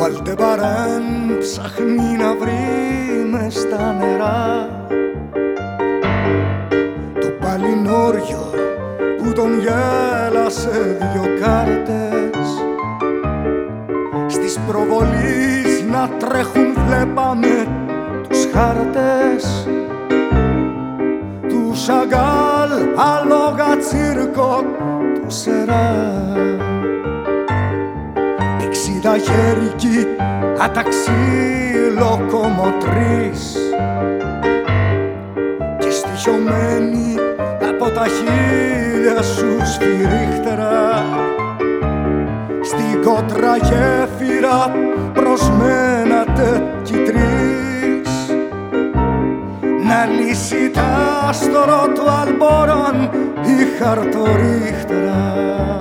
Ο Αλντεμπαράν ψάχνει να βρει μες στα νερά το παλινόριο που τον γέλασε δυο κάρτες. Στις προβολείς να τρέχουν βλέπαμε τους χάρτες του Σαγκάλ, αλόγα τσίρκο του Σερά. 60χέρικη αταξί λοκομοτρής και στοιχειωμένη από τα χείλια σου σφυρίχτερα στην κότρα γέφυρα προσμένατε κι τρεις να λύσει τα άστορο του Αλμπόραν η χαρτορίχτερα.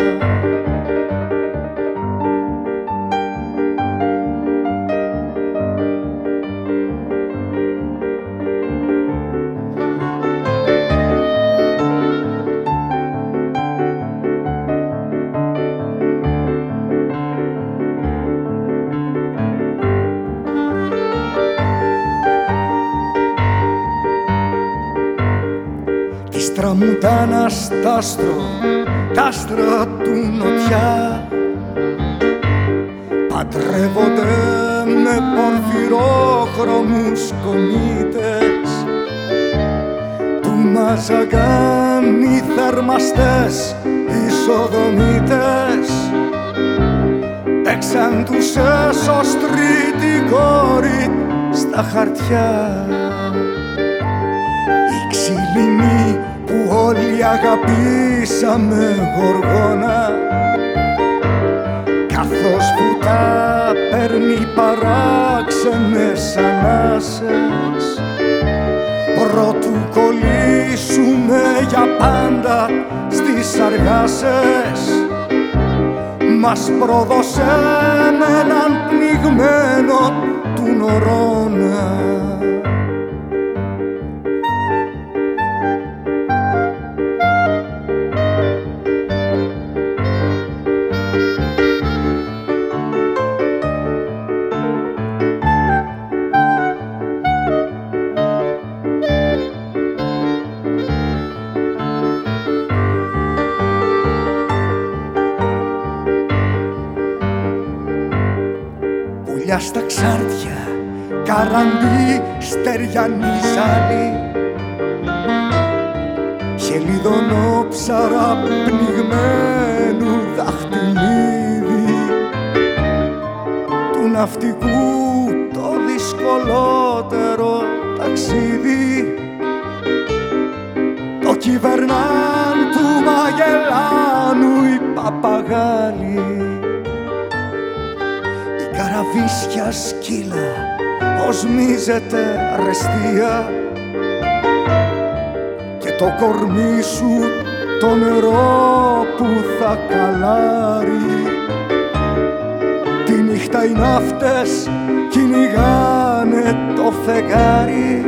Της τραμουτάνας τ' άστρο, τ' άστρα του νοτιά παντρεύονται με πορφυρόχρωμους κομίτες του Μαζαγκάν οι θερμαστές οι σοδομίτες παίξαν τους έσως τρίτη κόρη στα χαρτιά. Η ξυλινή που όλοι αγαπήσαμε γοργόνα καθώς που τα παίρνει παράξενες ανάσες πρότου κολλήσουμε για πάντα στις αργάσες μας πρόδωσε με έναν πνιγμένο του Νορόνα. Πουλιά στα ξάρτια, καραντί, στεριανή ζάλη χελιδονό ψαρά πνιγμένου δαχτυλίδι του ναυτικού το δυσκολότερο ταξίδι το κυβερνάν του Μαγελάνου οι παπαγάλοι. Καραβίσια σκύλα οσμίζεται αρεστία και το κορμί σου το νερό που θα καλάρει. Τη νύχτα οι ναύτες κυνηγάνε το φεγγάρι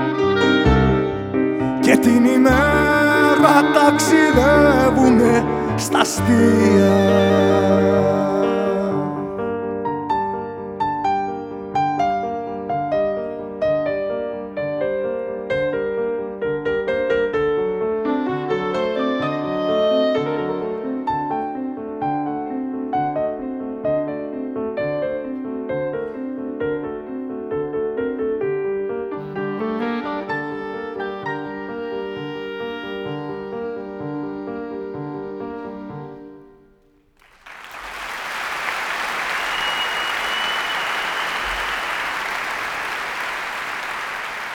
και την ημέρα ταξιδεύουνε στα αστεία.